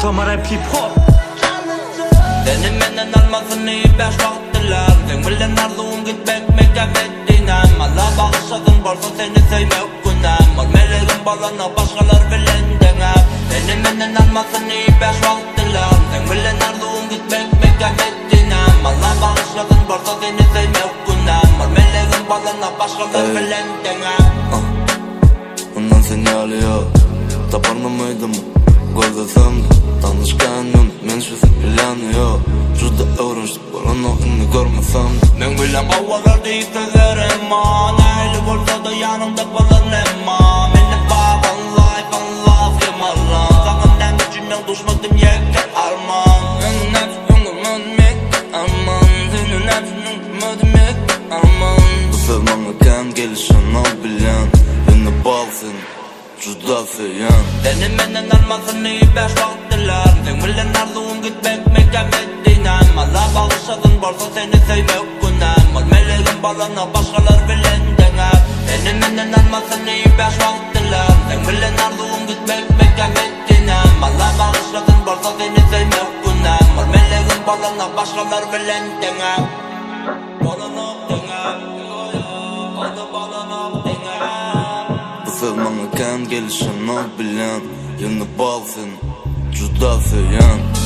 ortama rap hip hop. Benim menden almasın iyi beş vaktiler. Sen bilen arzuğum gitmek Medinem. Allah bağışladın varsa seni sevmek günem. Var meleğim balana başkalar bilen denem. Benim menden almasın iyi beş vaktiler. Sen bilen arzuğum gitmek Medinem. Allah bağışladın varsa seni sevmek günem. Var meleğim balana başkalar bilen denem. Ondan seni alıyor. Taparma mıydım gözlesimde tanışkanım, men şu planıyor. Juda öğrençtik bana onu görmesem de. Men bilen havalar deyip sözlerim man. Neyli olsa da yanımda kalanım. Meni bağlan life and love yamarlan. Sakın dem içinden düşmedim yekten arman. Senin hepsini mönmek aman. Senin hepsini mönmek aman. Bu sevmana kem gelişen o bilen. Beni bağlı seni juda seyen. Benim menden almasın iyi beş vaktiler. Sen bilen arzuğum gitmek Medinem. Allah bağışladın varsa seni sevmek günem. Var meleğim balana başkalar bilen denem. Benim menden almasın iyi beş vaktiler. Sen bilen arzuğum gitmek Medinem. Allah bağışladın varsa seni sevmek günem. Var meleğim balana başkalar bilen denem. Balana denem. Balana denem. Bu sevmana kem gelişen o bilen. Yeni bağlı seni juda seyen.